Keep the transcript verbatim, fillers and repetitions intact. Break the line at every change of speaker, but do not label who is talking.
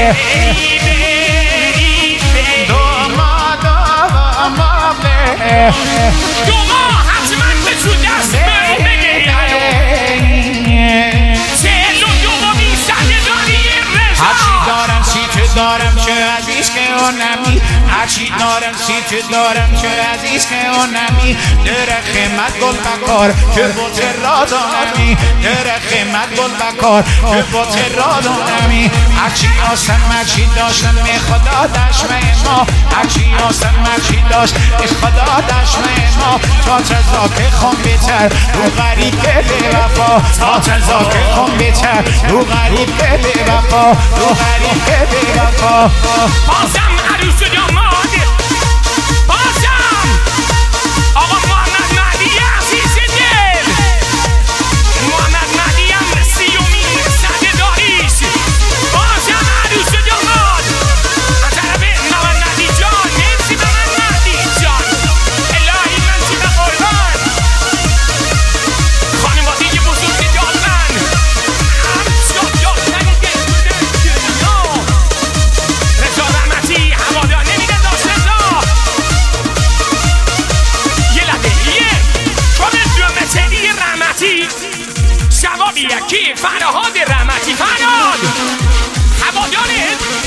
دوما دوما
دوما حتما به تو دست برو بگه چهل و دومی صده داری رضا
هرچی دارم سی تو دارم چه عزیز که اونمی هرچی دارم سی تو دارم چه عزیز که اونمی در خیمت گل بکار که بوت را دانمی در خیمت گل بکار که بوت را دانمی هرچی آسم هرچی داشتم می خدا دشمه ما هرچی آسم هرچی داشت می خدا دشمه ما تا تزا که خون بیتر رو غریب که بی وفا تا تزا که خون بیتر رو غریب که بی وفا رو غریب که بی وفا
بازم عروس و داماد بازم آقا محمد مهدی عزیز دل محمد مهدی هم سیومین صده داریش بازم عروس و داماد از طرف محمد مهدی جان مرسی محمد مهدی جان الهی من چیز قربان خانواده بزرگ دادن همچون دادن دل دنیا رضا رحمتی هوادار نمیده داشت رضا یه لبه یه کامل دومتری رحمتی شوابی یکی فرهاد رحمتی فرهاد هواداره